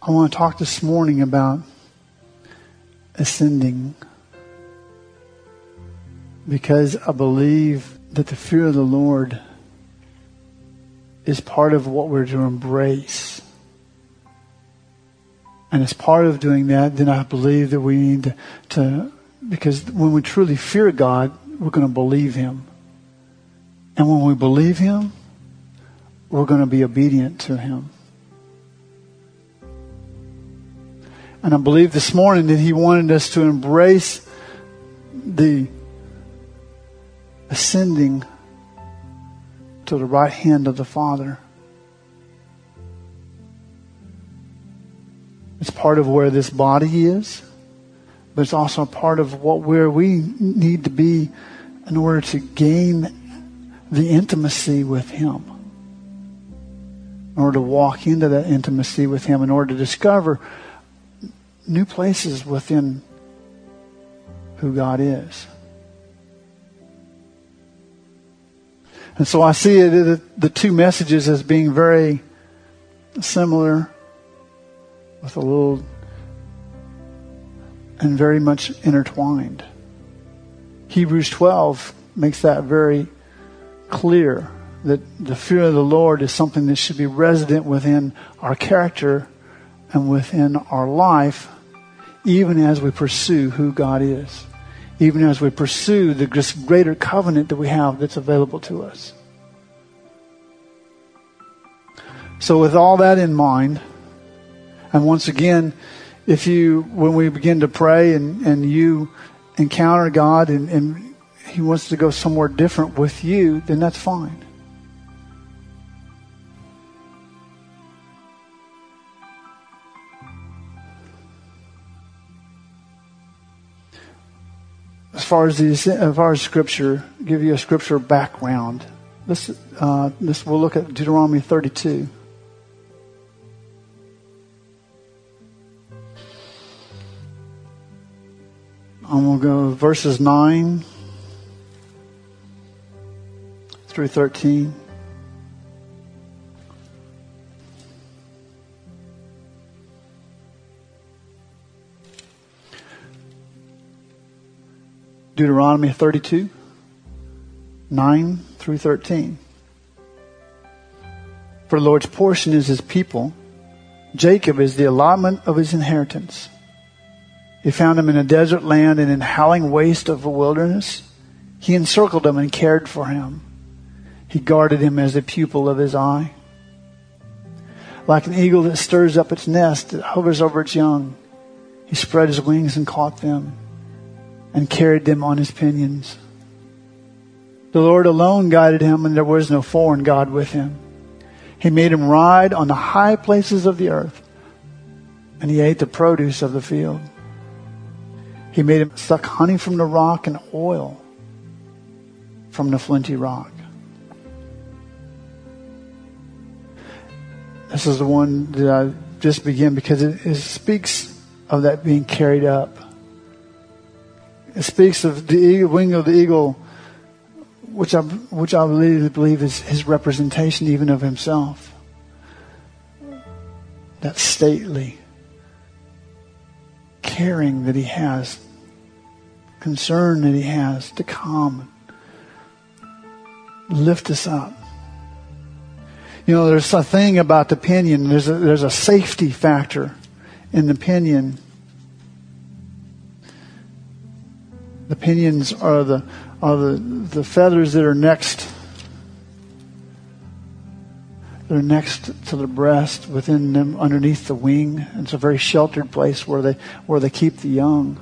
I want to talk this morning about ascending, because I believe that the fear of the Lord is part of what we're to embrace. And as part of doing that, then I believe that we need to, because when we truly fear God, we're going to believe Him. And when we believe Him, we're going to be obedient to Him. And I believe this morning that He wanted us to embrace the ascending to the right hand of the Father. It's part of where this body is, but it's also a part of where we need to be in order to gain the intimacy with Him. In order to walk into that intimacy with Him, in order to discover new places within who God is. And so I see the two messages as being very similar, with a little, and very much intertwined. Hebrews 12 makes that very clear, that the fear of the Lord is something that should be resident within our character and within our life, even as we pursue who God is, even as we pursue the greater covenant that we have that's available to us. So with all that in mind, and once again, when we begin to pray and you encounter God and He wants to go somewhere different with you, then that's fine. As far as Scripture, give you a Scripture background. We'll look at Deuteronomy 32. And we'll go verses 9 through 13. Deuteronomy 32, 9 through 13. For the Lord's portion is His people. Jacob is the allotment of His inheritance. He found him in a desert land and in howling waste of a wilderness. He encircled him and cared for him. He guarded him as the pupil of His eye. Like an eagle that stirs up its nest, that hovers over its young, He spread His wings and caught them and carried them on His pinions. The Lord alone guided him, and there was no foreign God with him. He made him ride on the high places of the earth, and he ate the produce of the field. He made him suck honey from the rock and oil from the flinty rock. This is the one that I just began because it speaks of that being carried up. It speaks of the wing of the eagle, which I believe is His representation even of Himself. That stately caring that He has, concern that He has to come and lift us up. You know, there's a thing about the pinion. There's a safety factor in the pinion. The pinions are the feathers that are next. They're next to the breast, within them, underneath the wing. It's a very sheltered place where they keep the young.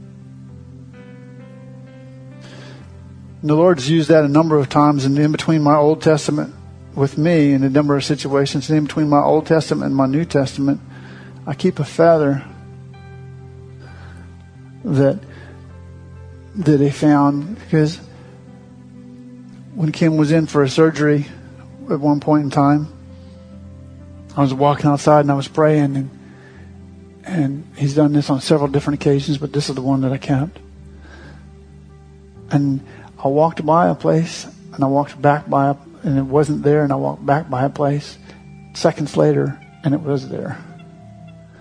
And the Lord's used that a number of times in between my Old Testament with me in a number of situations. And in between my Old Testament and my New Testament, I keep a feather that He found, because when Kim was in for a surgery at one point in time, I was walking outside and I was praying, and he's done this on several different occasions, but this is the one that I kept. And I walked by a place and I walked back by and it wasn't there, and I walked back by a place seconds later and it was there.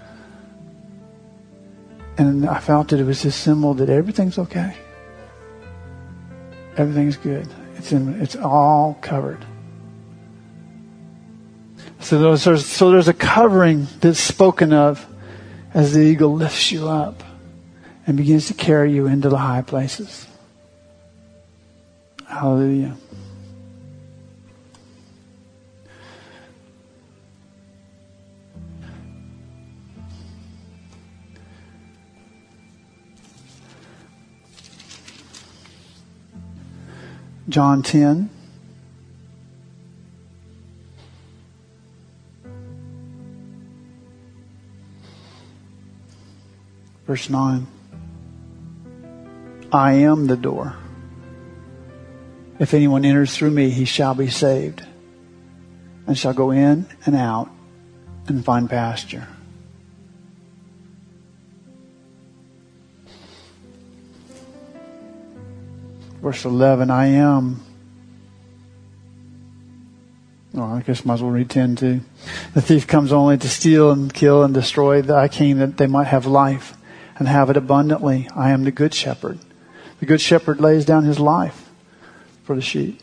And I felt that it was this symbol that everything's okay. Everything's good. It's all covered. So there's a covering that's spoken of as the eagle lifts you up and begins to carry you into the high places. Hallelujah. John 10. Verse 9. I am the door. If anyone enters through me, he shall be saved, and shall go in and out and find pasture. Verse 11, I am. Oh, I guess I might as well read 10 too. The thief comes only to steal and kill and destroy. I came that they might have life and have it abundantly. I am the good shepherd. The good shepherd lays down his life for the sheep.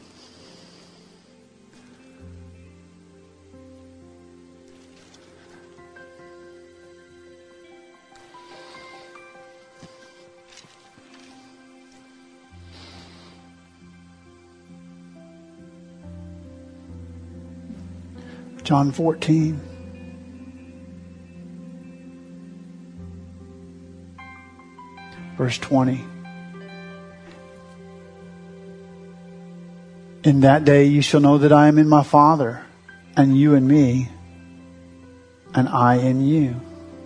John 14. Verse 20. In that day you shall know that I am in my Father, and you in me, and I in you.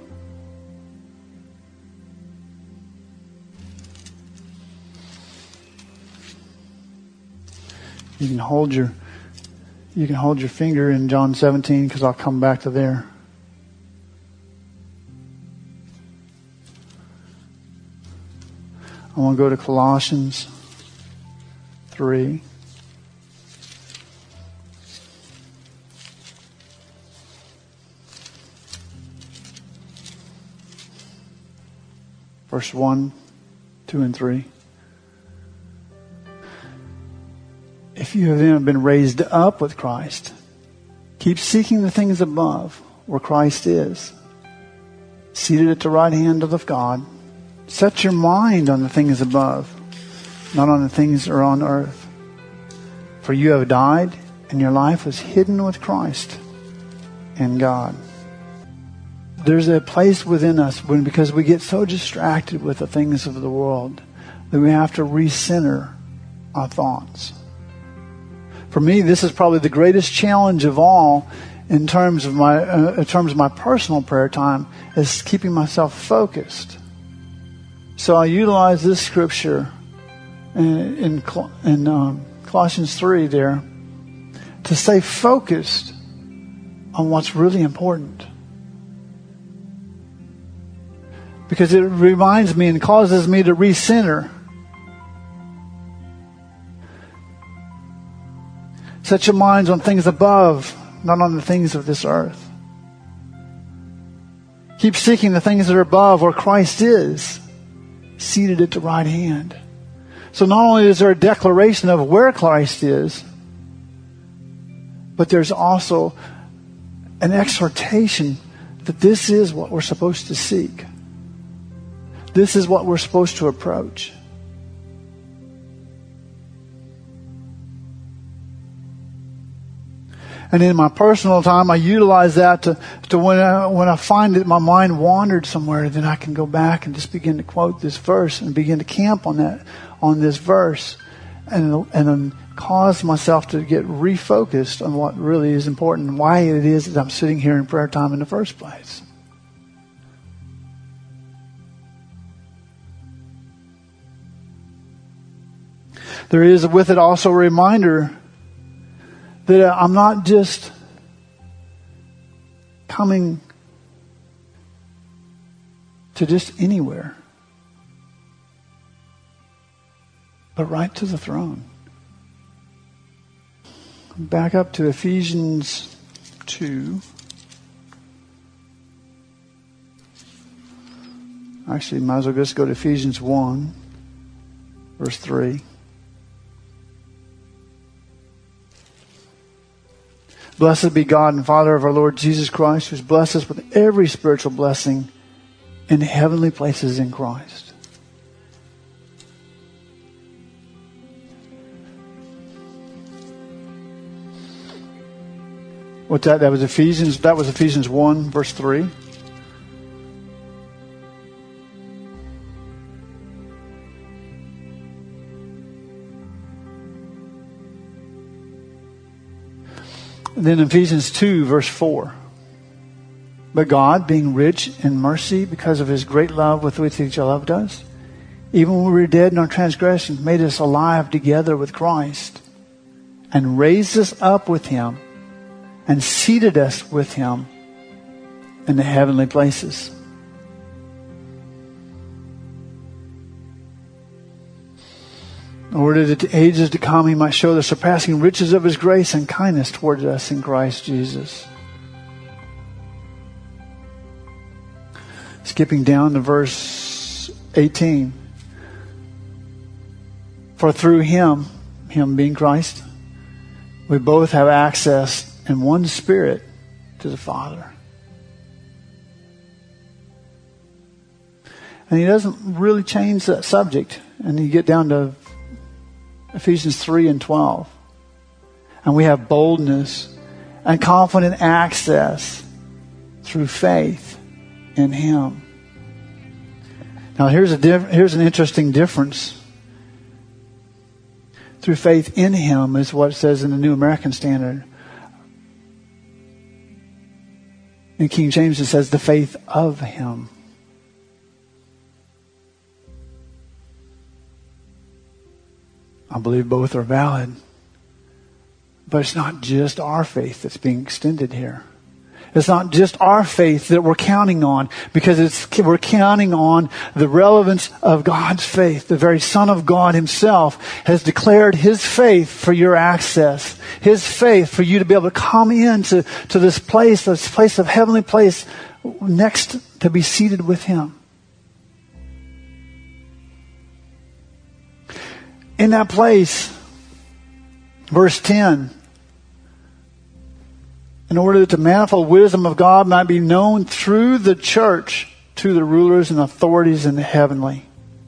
You can hold your finger in John 17 because I'll come back to there. I want to go to Colossians 3. Verse 1, 2, and 3. If you have then been raised up with Christ, keep seeking the things above, where Christ is, seated at the right hand of God. Set your mind on the things above, not on the things that are on earth. For you have died, and your life was hidden with Christ in God. There's a place within us because we get so distracted with the things of the world that we have to recenter our thoughts. For me, this is probably the greatest challenge of all in terms of my personal prayer time, is keeping myself focused. So I utilize this scripture in Colossians 3 there to stay focused on what's really important. Because it reminds me and causes me to recenter. Set your minds on things above, not on the things of this earth. Keep seeking the things that are above, where Christ is, seated at the right hand. So not only is there a declaration of where Christ is, but there's also an exhortation that this is what we're supposed to seek. This is what we're supposed to approach. And in my personal time, I utilize that to when I find that my mind wandered somewhere, then I can go back and just begin to quote this verse and begin to camp on this verse, and then cause myself to get refocused on what really is important and why it is that I'm sitting here in prayer time in the first place. There is with it also a reminder that I'm not just coming to just anywhere, but right to the throne. Back up to Ephesians 2. Actually, might as well just go to Ephesians 1, verse 3. Blessed be God and Father of our Lord Jesus Christ, who has blessed us with every spiritual blessing in heavenly places in Christ. What's that? That was Ephesians 1, verse 3. And then Ephesians 2, verse 4. But God, being rich in mercy because of His great love with which He loved us, even when we were dead in our transgressions, made us alive together with Christ, and raised us up with Him, and seated us with Him in the heavenly places. In order that the ages to come He might show the surpassing riches of His grace and kindness towards us in Christ Jesus. Skipping down to verse 18. For through Him being Christ, we both have access in one Spirit to the Father. And He doesn't really change that subject. And you get down to Ephesians 3 and 12. And we have boldness and confident access through faith in Him. Now here's an interesting difference. Through faith in Him is what it says in the New American Standard. In King James it says the faith of Him. I believe both are valid. But it's not just our faith that's being extended here. It's not just our faith that we're counting on, because we're counting on the relevance of God's faith. The very Son of God Himself has declared His faith for your access. His faith for you to be able to come into this place of heavenly place, next to be seated with Him. In that place, verse 10, in order that the manifold wisdom of God might be known through the church to the rulers and authorities in the heavenly.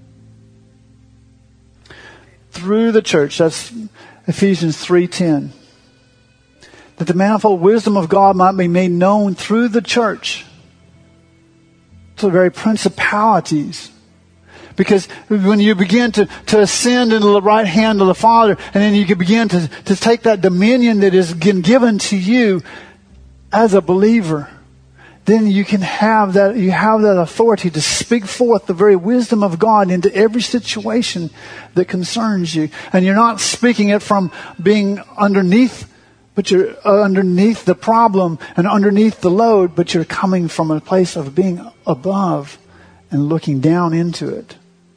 Through the church, that's Ephesians 3:10. That the manifold wisdom of God might be made known through the church to the very principalities. Because when you begin to ascend into the right hand of the Father, and then you can begin to take that dominion that is given to you as a believer, then you can have that authority to speak forth the very wisdom of God into every situation that concerns you. And you're not speaking it from being underneath, but you're underneath the problem and underneath the load, but you're coming from a place of being above and looking down into it.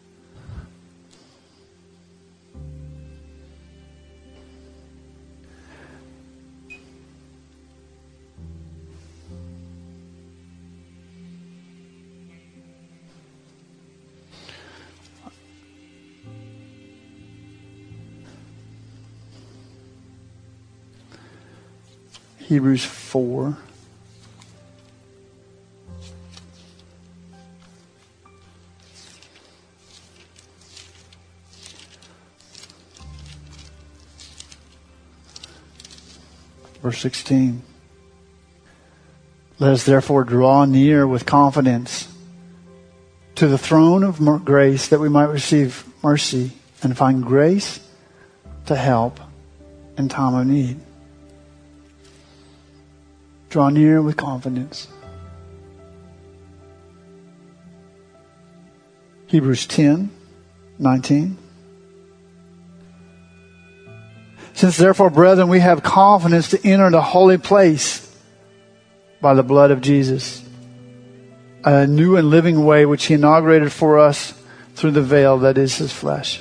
Hebrews 4. Verse 16. Let us therefore draw near with confidence to the throne of grace, that we might receive mercy and find grace to help in time of need. Draw near with confidence. Hebrews 10:19. Since therefore, brethren, we have confidence to enter the holy place by the blood of Jesus, a new and living way which He inaugurated for us through the veil that is His flesh.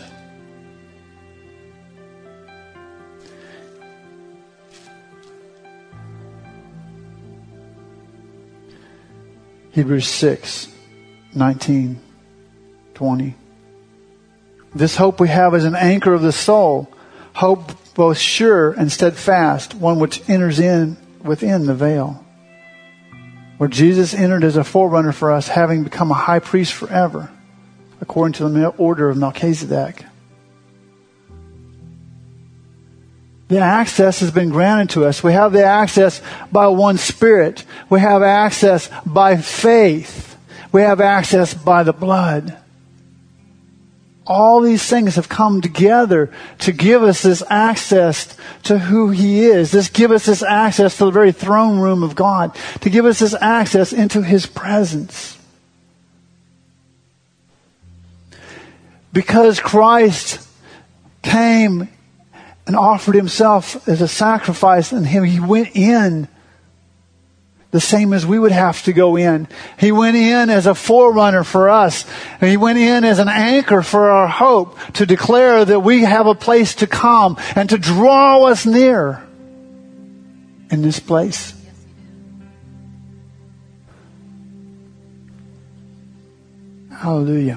Hebrews 6:19. 20. This hope we have is an anchor of the soul, hope both sure and steadfast, one which enters in within the veil, where Jesus entered as a forerunner for us, having become a high priest forever, according to the order of Melchizedek. The access has been granted to us. We have the access by one Spirit. We have access by faith. We have access by the blood. All these things have come together to give us this access to who He is. Give us this access to the very throne room of God. To give us this access into His presence. Because Christ came and offered Himself as a sacrifice, and He went in the same as we would have to go in. He went in as a forerunner for us. And He went in as an anchor for our hope, to declare that we have a place to come and to draw us near in this place. Hallelujah.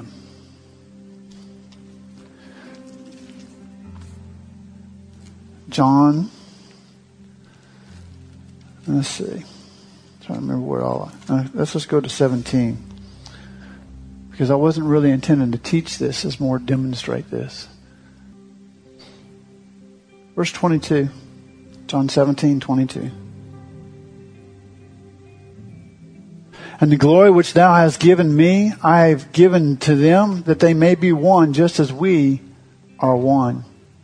John, let's see. Trying to remember where all. Let's just go to 17, because I wasn't really intending to teach this; it's more demonstrate this. Verse 22, John 17:22. And the glory which Thou hast given me, I have given to them, that they may be one, just as we are one.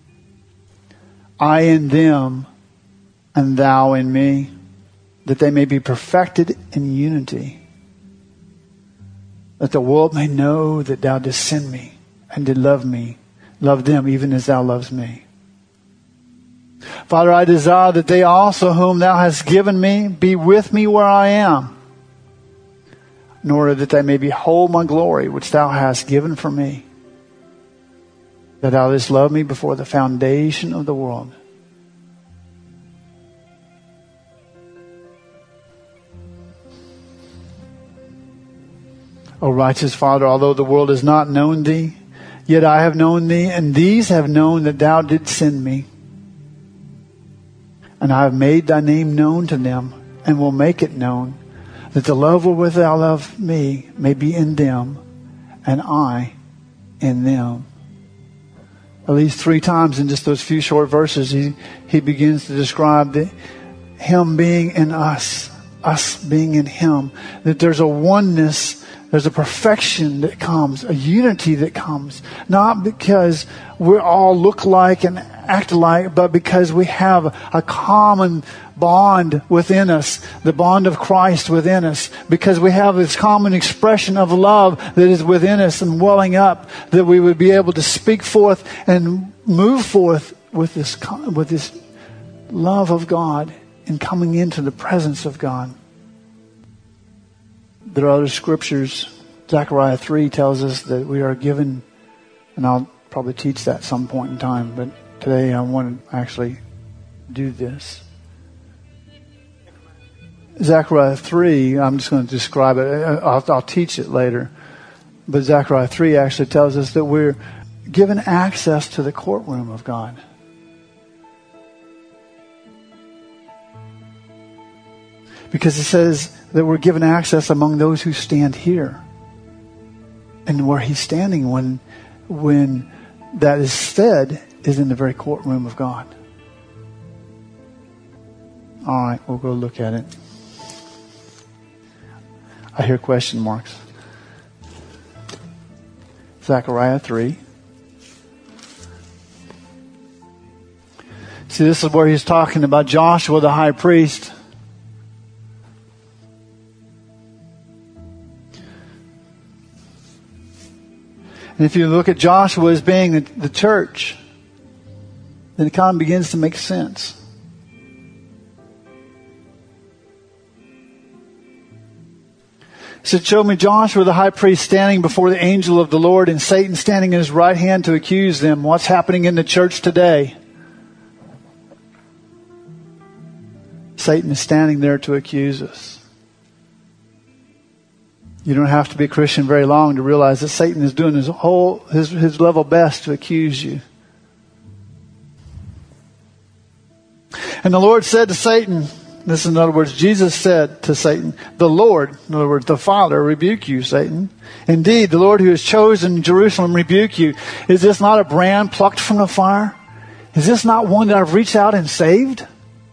I in them, and Thou in me, that they may be perfected in unity, that the world may know that Thou didst send me, and did love them even as Thou lovest me. Father, I desire that they also whom Thou hast given me be with me where I am, in order that they may behold my glory which Thou hast given for me, that Thou didst love me before the foundation of the world. O righteous Father, although the world has not known Thee, yet I have known Thee, and these have known that Thou didst send me. And I have made Thy name known to them, and will make it known, that the love wherewith Thou loved me may be in them, and I in them. At least 3 times in just those few short verses, he begins to describe Him being in us being in Him. That there's a oneness, there's a perfection that comes, a unity that comes. Not because we all look like and act alike, but because we have a common bond within us, the bond of Christ within us, because we have this common expression of love that is within us and welling up, that we would be able to speak forth and move forth with this love of God and coming into the presence of God. There are other scriptures. Zechariah 3 tells us that we are given, and I'll probably teach that some point in time, but today I want to actually do this. Zechariah 3, I'm just going to describe it. I'll teach it later. But Zechariah 3 actually tells us that we're given access to the courtroom of God. Because it says that we're given access among those who stand here. And where He's standing when that is said is in the very courtroom of God. All right, we'll go look at it. I hear question marks. Zechariah 3. See, this is where he's talking about Joshua the high priest. And if you look at Joshua as being the church, then it kind of begins to make sense. He said, show me Joshua the high priest standing before the angel of the Lord, and Satan standing in his right hand to accuse them. What's happening in the church today? Satan is standing there to accuse us. You don't have to be a Christian very long to realize that Satan is doing his level best to accuse you. And the Lord said to Satan, this is in other words, Jesus said to Satan, the Lord, in other words, the Father, rebuke you, Satan. Indeed, the Lord who has chosen Jerusalem rebuke you. Is this not a brand plucked from the fire? Is this not one that I've reached out and saved?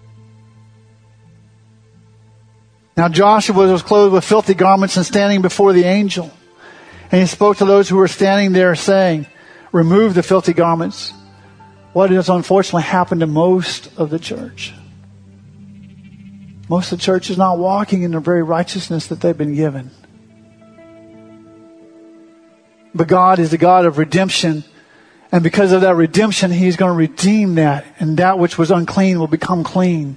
Now Joshua was clothed with filthy garments and standing before the angel. And he spoke to those who were standing there saying, remove the filthy garments. What has unfortunately happened to most of the church? Most of the church is not walking in the very righteousness that they've been given. But God is the God of redemption. And because of that redemption, He's going to redeem that. And that which was unclean will become clean.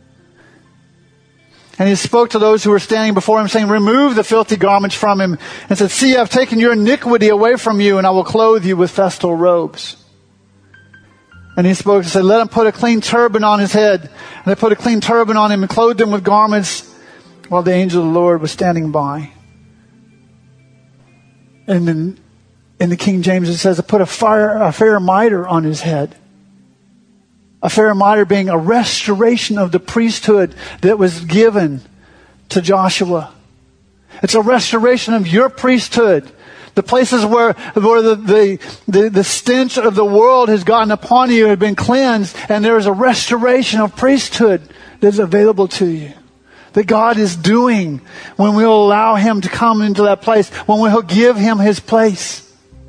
And He spoke to those who were standing before Him, saying, remove the filthy garments from him. And said, see, I've taken your iniquity away from you, and I will clothe you with festal robes. And He spoke and said, let him put a clean turban on his head. And they put a clean turban on him and clothed him with garments while the angel of the Lord was standing by. And then in the King James it says, put a fair mitre on his head. A fair mitre being a restoration of the priesthood that was given to Joshua. It's a restoration of your priesthood. The places where the stench of the world has gotten upon you have been cleansed, and there is a restoration of priesthood that is available to you. That God is doing when we'll allow Him to come into that place, when we'll give Him His place.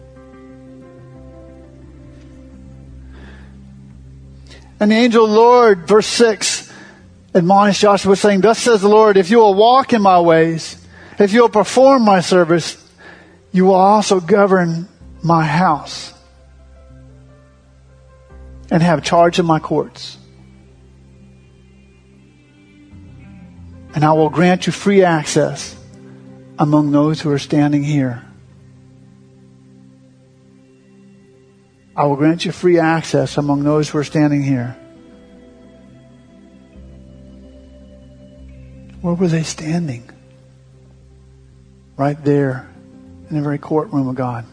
And the angel of the Lord, verse 6, admonished Joshua, saying, thus says the Lord, if you will walk in my ways, if you will perform my service, you will also govern my house and have charge of my courts. And I will grant you free access among those who are standing here. I will grant you free access among those who are standing here. Where were they standing? Right there in the very courtroom of God.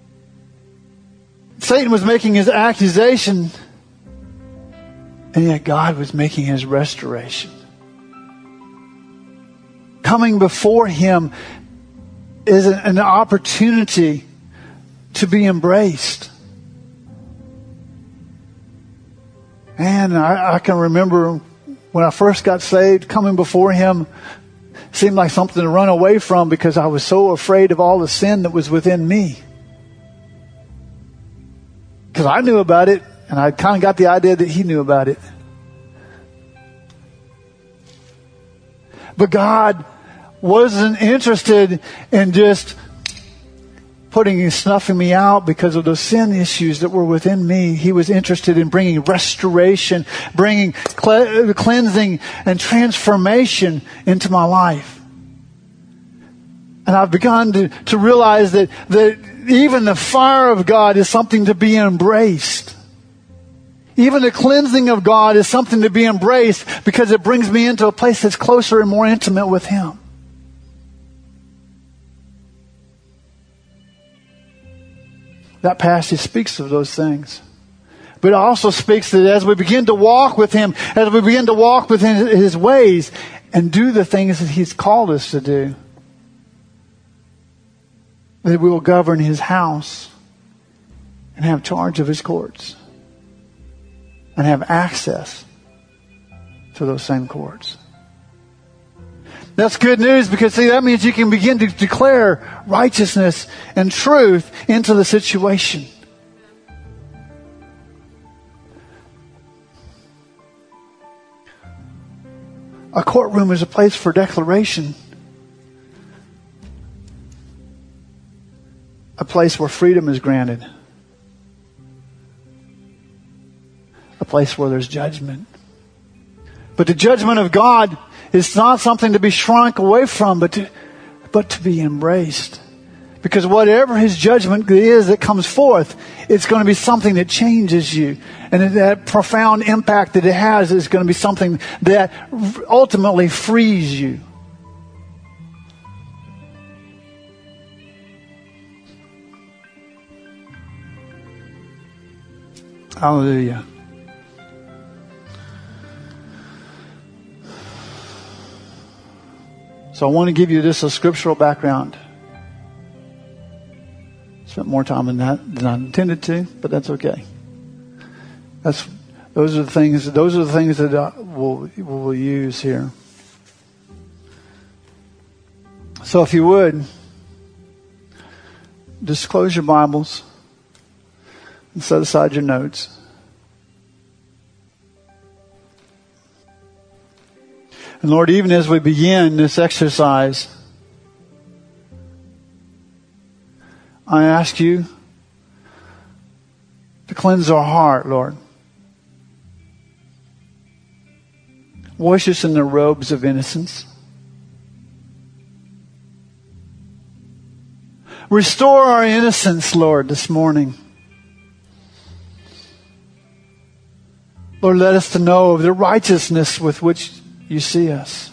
Satan was making his accusation, and yet God was making His restoration. Coming before Him is an opportunity to be embraced. And I can remember when I first got saved, coming before Him seemed like something to run away from because I was so afraid of all the sin that was within me. Because I knew about it, and I kind of got the idea that He knew about it. But God wasn't interested in just snuffing me out because of those sin issues that were within me. He was interested in bringing restoration, bringing cleansing and transformation into my life. And I've begun to realize that even the fire of God is something to be embraced. Even the cleansing of God is something to be embraced because it brings me into a place that's closer and more intimate with Him. That passage speaks of those things. But it also speaks that as we begin to walk with Him, as we begin to walk within His ways and do the things that He's called us to do, that we will govern His house and have charge of His courts and have access to those same courts. That's good news because, see, that means you can begin to declare righteousness and truth into the situation. A courtroom is a place for declaration. A place where freedom is granted. A place where there's judgment. But the judgment of God is not something to be shrunk away from, but to be embraced. Because whatever His judgment is that comes forth, it's going to be something that changes you. And that profound impact that it has is going to be something that ultimately frees you. Hallelujah. So I want to give you just a scriptural background. Spent more time on that than I intended to, but that's okay. Those are the things that we'll use here. So if you would, just close your Bibles and set aside your notes. And Lord, even as we begin this exercise, I ask you to cleanse our heart, Lord. Wash us in the robes of innocence. Restore our innocence, Lord, this morning. Lord, let us to know of the righteousness with which you see us.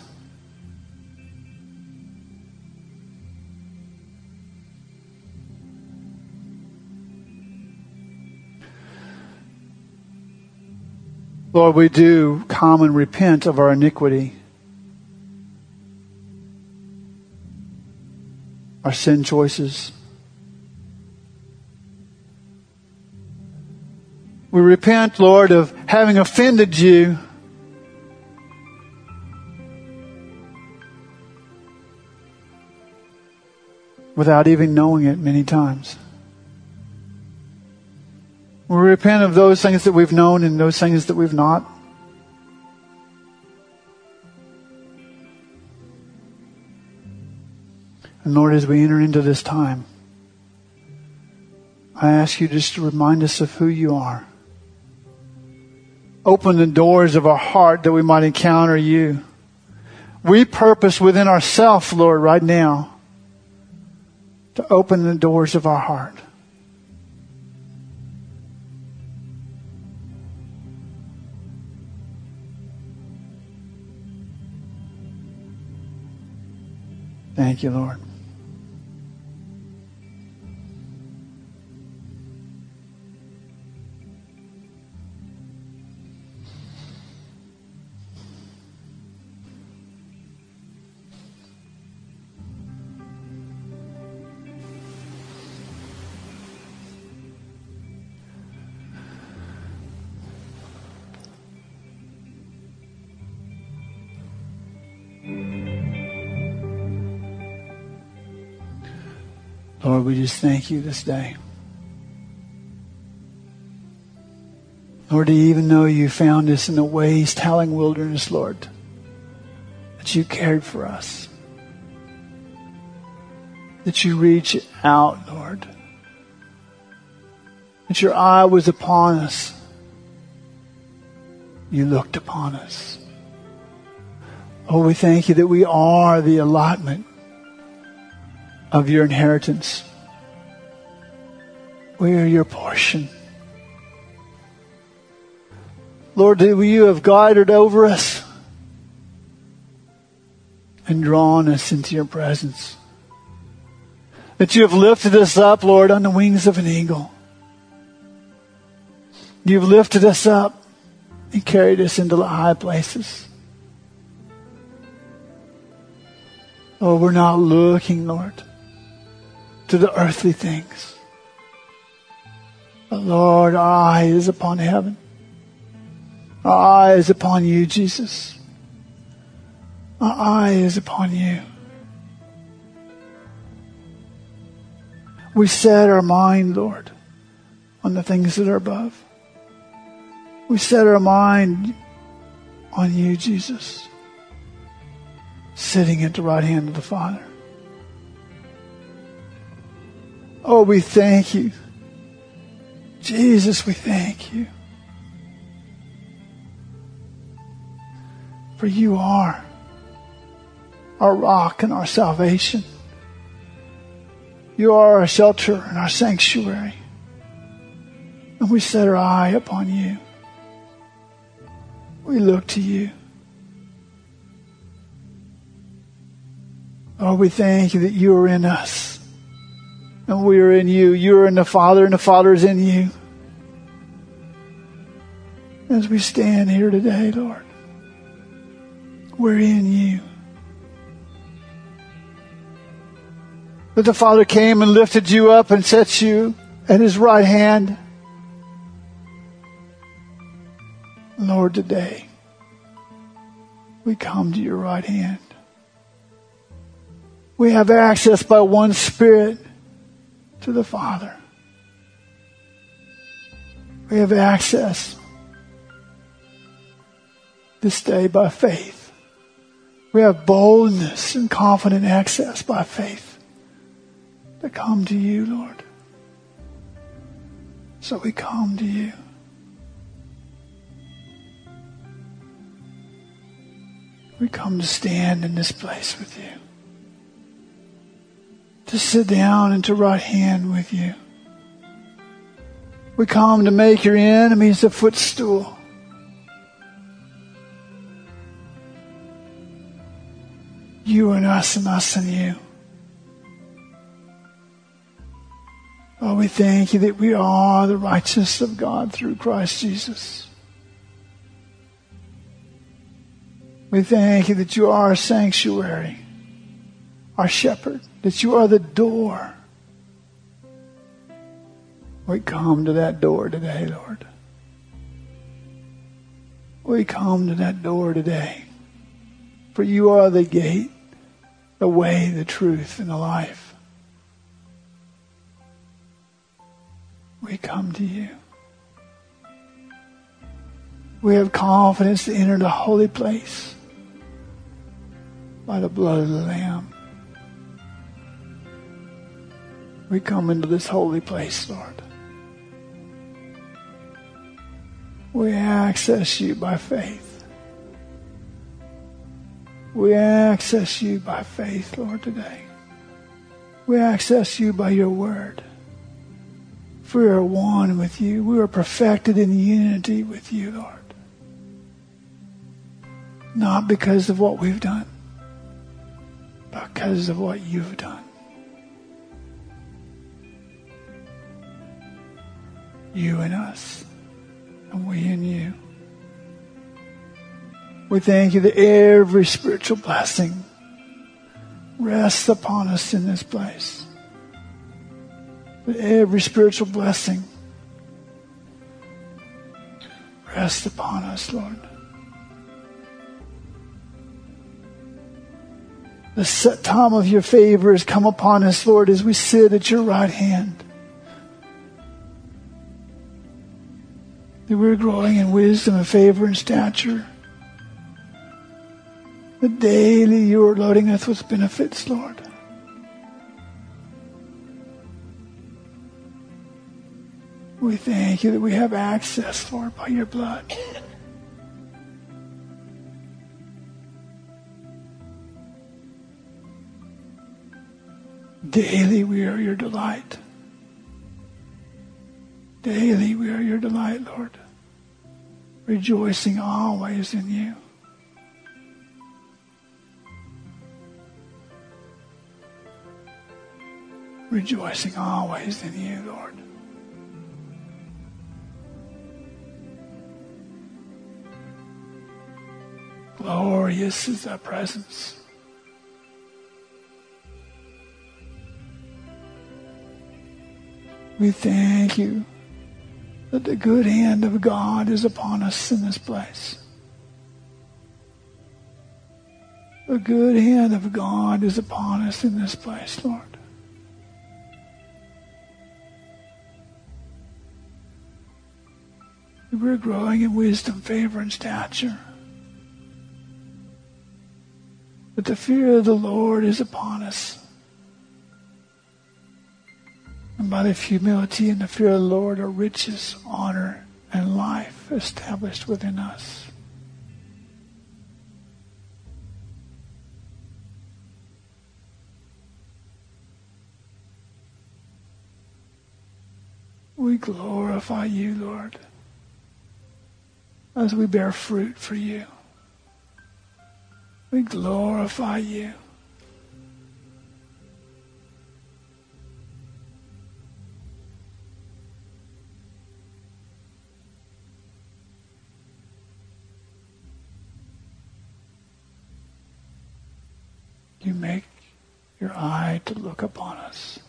Lord, we do come and repent of our iniquity, our sin choices. We repent, Lord, of having offended you. Without even knowing it many times. We repent of those things that we've known and those things that we've not. And Lord, as we enter into this time, I ask you just to remind us of who you are. Open the doors of our heart that we might encounter you. We purpose within ourselves, Lord, right now, to open the doors of our heart. Thank you, Lord. Lord, we just thank you this day. Lord, to even know you found us in the waste, howling wilderness, Lord, that you cared for us, that you reach out, Lord, that your eye was upon us. You looked upon us. Oh, we thank you that we are the allotment of your inheritance. We are your portion. Lord, that you have guided over us and drawn us into your presence. That you have lifted us up, Lord, on the wings of an eagle. You've lifted us up and carried us into the high places. Oh, we're not looking, Lord, to the earthly things. But Lord, our eye is upon heaven. Our eye is upon you, Jesus. Our eye is upon you. We set our mind, Lord, on the things that are above. We set our mind on you, Jesus, sitting at the right hand of the Father. Oh, we thank you. Jesus, we thank you. For you are our rock and our salvation. You are our shelter and our sanctuary. And we set our eye upon you. We look to you. Oh, we thank you that you are in us. And we are in you. You are in the Father and the Father is in you. As we stand here today, Lord, we're in you. That the Father came and lifted you up and set you at his right hand. Lord, today, we come to your right hand. We have access by one Spirit to the Father. We have access this day by faith. We have boldness and confident access by faith to come to you, Lord. So we come to you. We come to stand in this place with you. To sit down and to right hand with you. We come to make your enemies a footstool. You and us and you. Oh, we thank you that we are the righteousness of God through Christ Jesus. We thank you that you are our sanctuary, our shepherd, that you are the door. We come to that door today, Lord. We come to that door today. For you are the gate, the way, the truth, and the life. We come to you. We have confidence to enter the holy place by the blood of the Lamb. We come into this holy place, Lord. We access you by faith. We access you by faith, Lord, today. We access you by your word. For we are one with you. We are perfected in unity with you, Lord. Not because of what we've done, but because of what you've done. You and us, and we in you. We thank you that every spiritual blessing rests upon us in this place. That every spiritual blessing rests upon us, Lord. The set time of your favor has come upon us, Lord, as we sit at your right hand. That we're growing in wisdom and favor and stature. That daily you are loading us with benefits, Lord. We thank you that we have access, Lord, by your blood. Daily we are your delight. Daily we are your delight, Lord. Rejoicing always in you. Rejoicing always in you, Lord. Glorious is thy presence. We thank you that the good hand of God is upon us in this place. The good hand of God is upon us in this place, Lord. We're growing in wisdom, favor, and stature. But the fear of the Lord is upon us. And by the humility and the fear of the Lord are riches, honor, and life established within us. We glorify you, Lord, as we bear fruit for you. We glorify you. you make your eye to look upon us.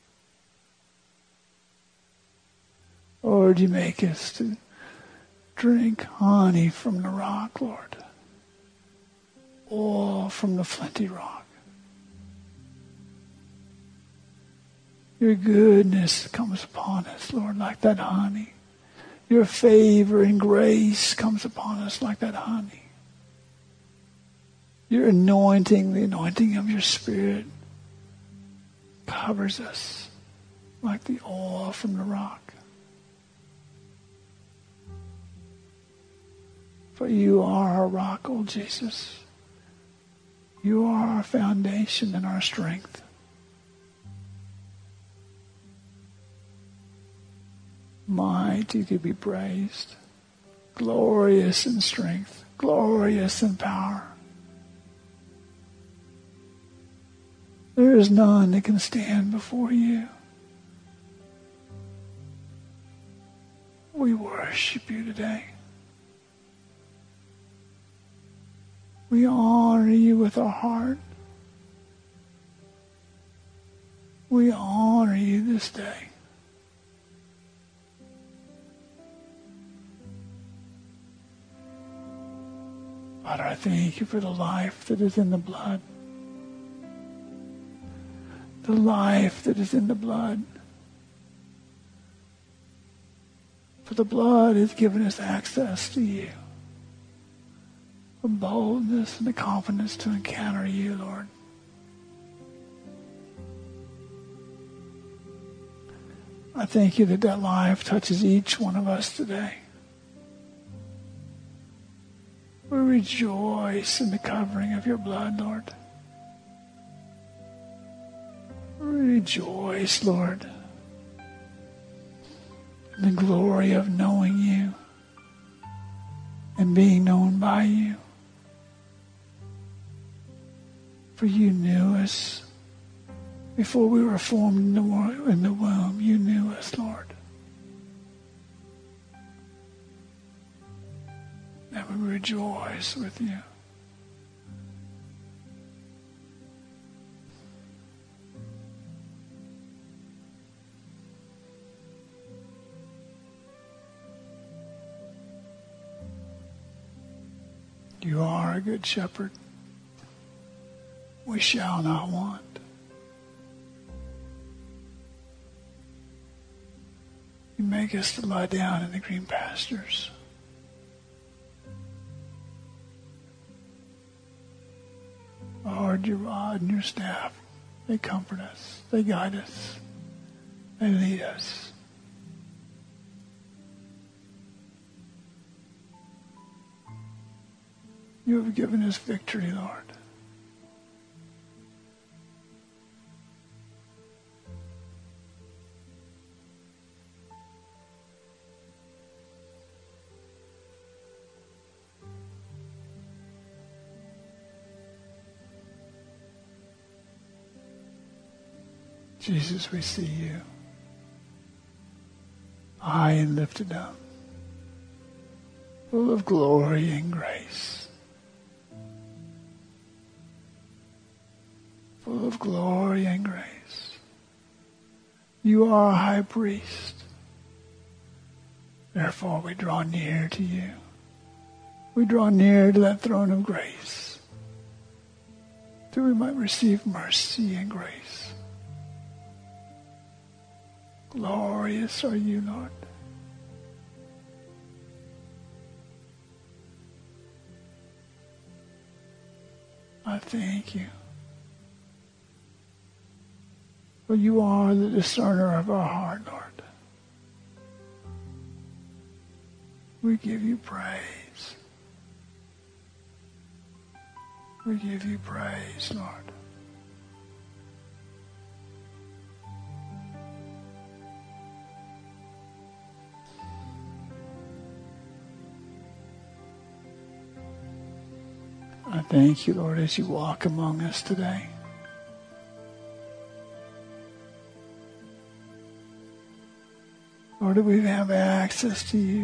Lord, you make us to drink honey from the rock, Lord. Oil from the flinty rock. Your goodness comes upon us, Lord, like that honey. Your favor and grace comes upon us like that honey. Your anointing, the anointing of your Spirit, covers us like the oil from the rock. For you are our rock, O Jesus. You are our foundation and our strength. Mighty to be praised, glorious in strength, glorious in power. There is none that can stand before you. We worship you today. We honor you with our heart. We honor you this day. Father, I thank you for the life that is in the blood. The life that is in the blood. For the blood has given us access to you. A boldness and a confidence to encounter you, Lord. I thank you that that life touches each one of us today. We rejoice in the covering of your blood, Lord. We rejoice, Lord, in the glory of knowing you and being known by you. For you knew us before we were formed in the womb. You knew us, Lord. And we rejoice with you. You are a good shepherd. We shall not want. You make us to lie down in the green pastures. Lord, your rod and your staff, they comfort us, they guide us, they lead us. You have given us victory, Lord. Jesus, we see you high and lifted up, full of glory and grace. Full of glory and grace. You are a high priest. Therefore, we draw near to you. We draw near to that throne of grace, that we might receive mercy and grace. Glorious are you, Lord. I thank you. For you are the discerner of our heart, Lord. We give you praise. We give you praise, Lord. I thank you, Lord, as you walk among us today. Lord, that we have access to you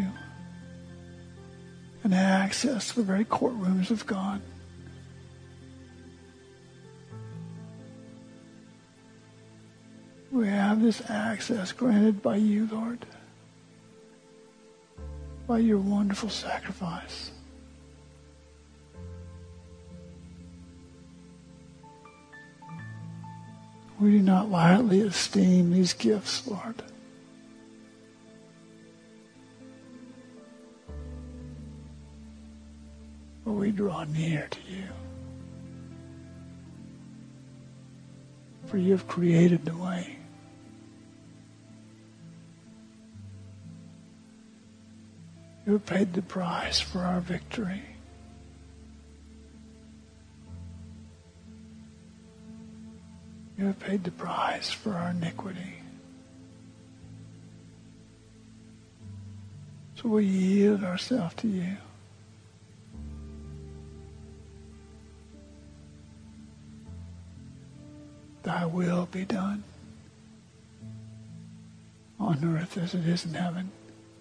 and access to the very courtrooms of God. We have this access granted by you, Lord, by your wonderful sacrifice. We do not lightly esteem these gifts, Lord. But we draw near to you. For you have created the way. You have paid the price for our victory. You have paid the price for our iniquity. So we yield ourselves to you. Thy will be done on earth as it is in heaven.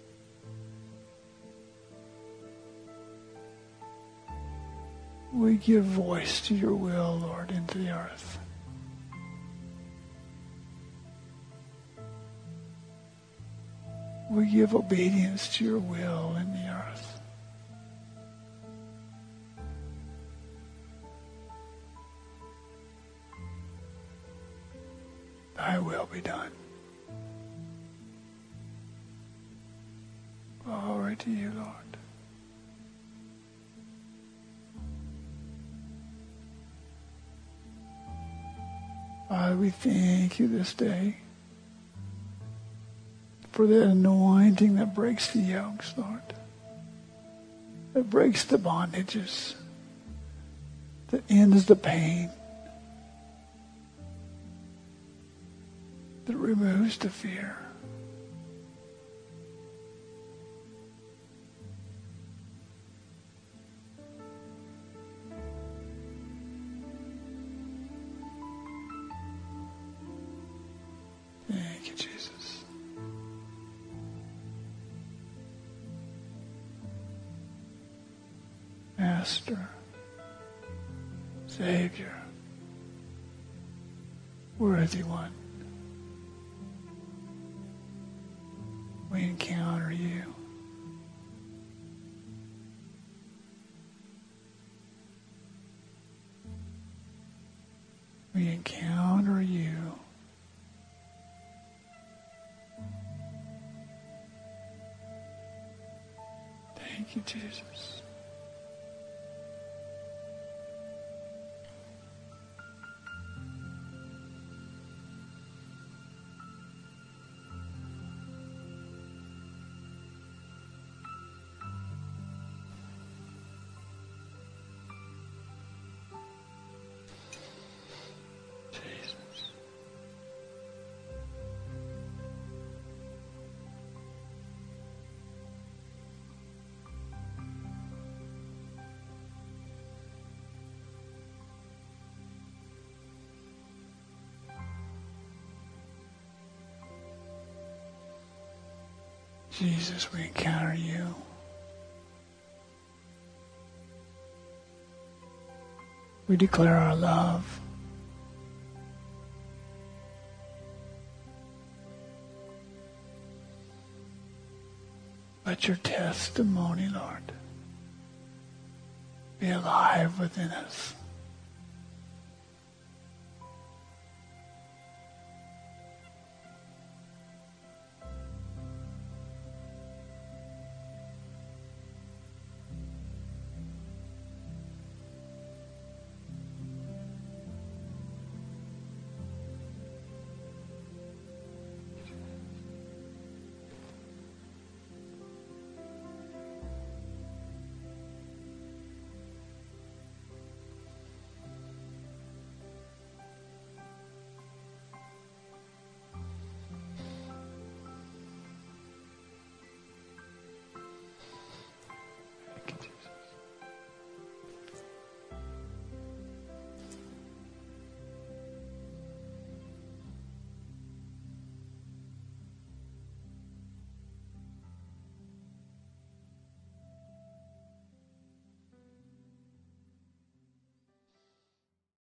We give voice to your will, Lord, into the earth. We give obedience to your will in the earth. Thy will be done. Glory to you, Lord. Father, we thank you this day for that anointing that breaks the yokes, Lord, that breaks the bondages, that ends the pain, that removes the fear. Thank you, Jesus. Master, Savior, worthy one, we encounter you. We encounter you. Thank you, Jesus. Jesus, we encounter you. We declare our love. Let your testimony, Lord, be alive within us.